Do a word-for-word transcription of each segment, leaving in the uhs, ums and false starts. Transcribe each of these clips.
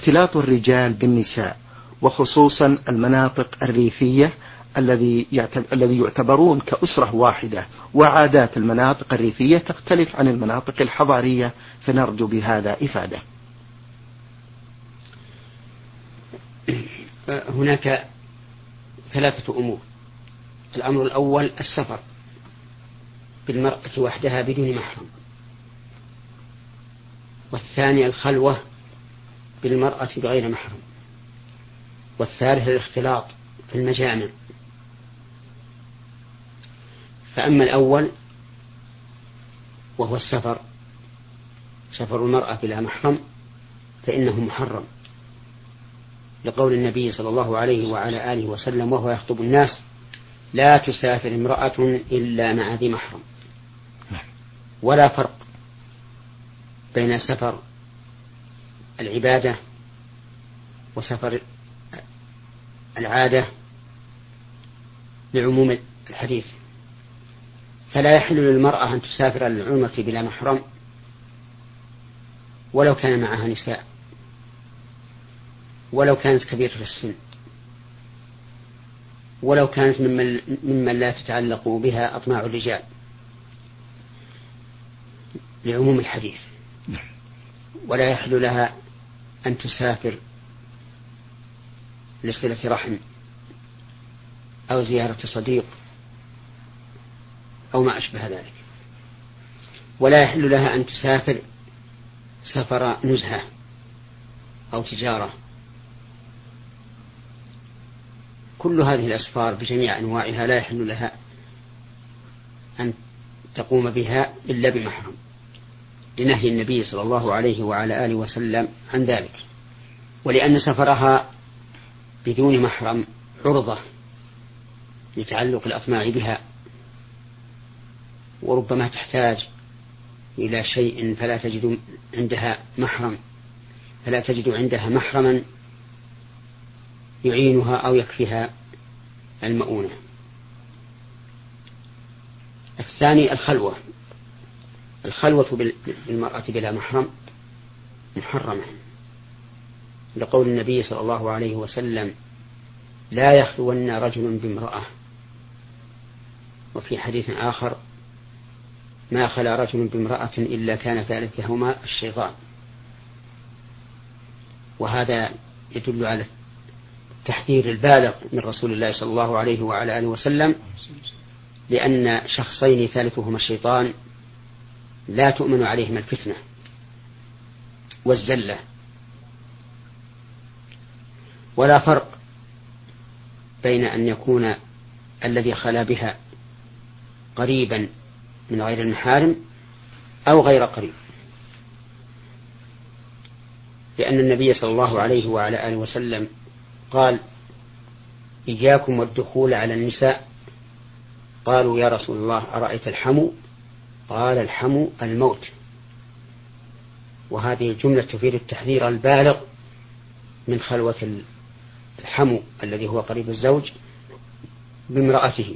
اختلاط الرجال بالنساء، وخصوصا المناطق الريفية الذي الذي يعتبرون كأسرة واحدة، وعادات المناطق الريفية تختلف عن المناطق الحضارية، فنرجو بهذا إفادة. هناك ثلاثة أمور. الأمر الأول السفر بالمرأة وحدها بدون محرم، والثاني الخلوة بالمرأة بغير محرم، والثالث الاختلاط في المجامع. فأما الأول وهو السفر، سفر المرأة بلا محرم، فإنه محرم لقول النبي صلى الله عليه وعلى آله وسلم وهو يخطب الناس: لا تسافر امرأة إلا مع ذي محرم. ولا فرق بين سفر العبادة وسفر العادة لعموم الحديث، فلا يحل للمرأة أن تسافر للعمرة بلا محرم ولو كان معها نساء، ولو كانت كبيرة في السن، ولو كانت ممن, ممن لا تتعلق بها أطماع الرجال، لعموم الحديث. ولا يحل لها أن تسافر لصلة رحم أو زيارة صديق أو ما أشبه ذلك. ولا يحل لها أن تسافر سفر نزهة أو تجارة. كل هذه الأسفار بجميع أنواعها لا يحل لها أن تقوم بها إلا بمحرم، لنهي النبي صلى الله عليه وعلى آله وسلم عن ذلك، ولأن سفرها بدون محرم عرضة لتعلق الأطماع بها، وربما تحتاج إلى شيء فلا تجد عندها محرم فلا تجد عندها محرما يعينها أو يكفيها المؤونة. الثاني الخلوة. الخلوة بالمرأة بلا محرم محرمة لقول النبي صلى الله عليه وسلم: لا يخلون رجل بامرأة. وفي حديث آخر: ما خلا رجل بامرأة إلا كان ثالثهما الشيطان. وهذا يدل على التحذير البالغ من رسول الله صلى الله عليه وعلى آله وسلم، لأن شخصين ثالثهما الشيطان لا تؤمن عليهما الفتنة والزلة. ولا فرق بين أن يكون الذي خلا بها قريبا من غير المحارم أو غير قريب، لأن النبي صلى الله عليه وعلى آله وسلم قال: إياكم والدخول على النساء. قالوا: يا رسول الله أرأيت الحمو؟ قال: الحمو الموت. وهذه الجملة تفيد التحذير البالغ من خلوة الحمو الذي هو قريب الزوج بامرأته.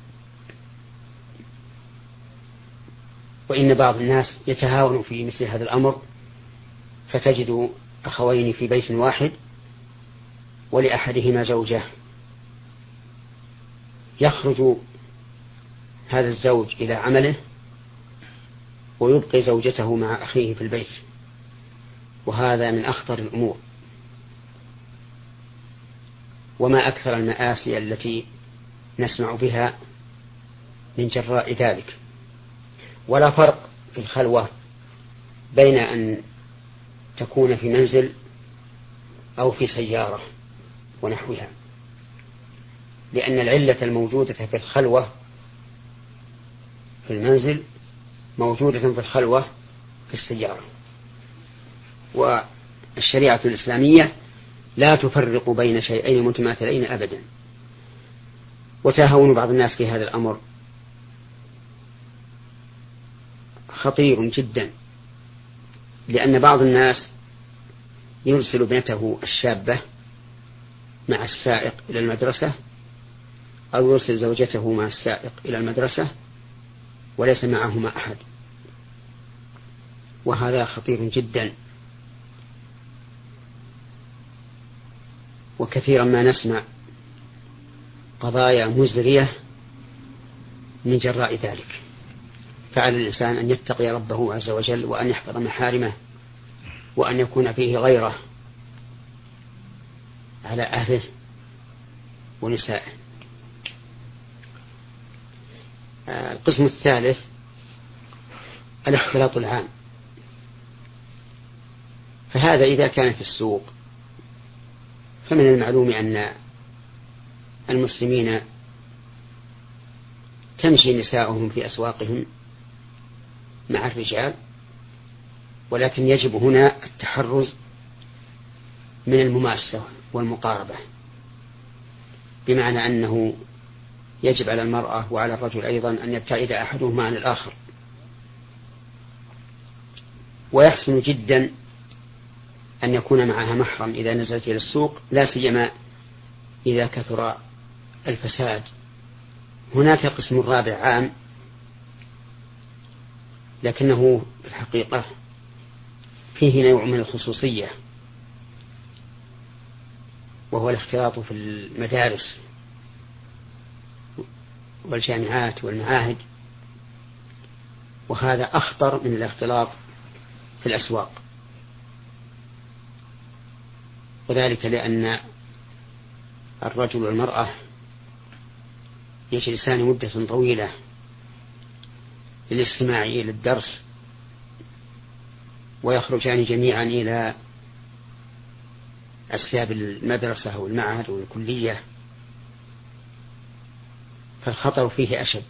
وإن بعض الناس يتهاون في مثل هذا الأمر، فتجد أخوين في بيت واحد ولأحدهما زوجة، يخرج هذا الزوج إلى عمله ويبقي زوجته مع أخيه في البيت، وهذا من أخطر الأمور، وما أكثر المآسي التي نسمع بها من جراء ذلك. ولا فرق في الخلوة بين أن تكون في منزل أو في سيارة ونحوها، لأن العلة الموجودة في الخلوة في المنزل موجودة في الخلوة في السيارة. والشريعة الإسلامية لا تفرق بين شيئين متماثلين أبدا. وتهاون بعض الناس في هذا الأمر خطير جدا، لأن بعض الناس يرسل ابنته الشابة مع السائق إلى المدرسة، أو يرسل زوجته مع السائق إلى المدرسة وليس معهما أحد، وهذا خطير جدا. وكثيرا ما نسمع قضايا مزرية من جراء ذلك. فعلى الإنسان أن يتقي ربه عز وجل وأن يحفظ محارمه وأن يكون فيه غيره على أهله ونسائه. القسم الثالث الاختلاط العام، فهذا إذا كان في السوق فمن المعلوم أن المسلمين تمشي نساؤهم في أسواقهم مع الرجال، ولكن يجب هنا التحرز من المماسة والمقاربة، بمعنى أنه يجب على المرأة وعلى الرجل أيضا أن يبتعد أحدهما عن الآخر. ويحسن جدا أن يكون معها محرم إذا نزلت إلى السوق، لا سيما إذا كثر الفساد. هناك قسم رابع عام لكنه في الحقيقة فيه نوع من الخصوصية، وهو الاختلاط في المدارس والجامعات والمعاهد، وهذا أخطر من الاختلاط في الأسواق، وذلك لأن الرجل والمرأة يجلسان مدة طويلة للاستماع إلى الدرس ويخرجان جميعا إلى أسياب المدرسة والمعهد والكلية، فالخطر فيه أشد.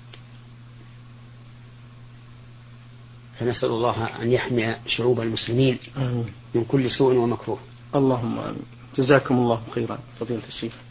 فنسأل الله أن يحمي شعوب المسلمين من كل سوء ومكروه. اللهم آمين. جزاكم الله خيرا فضيلة الشيخ.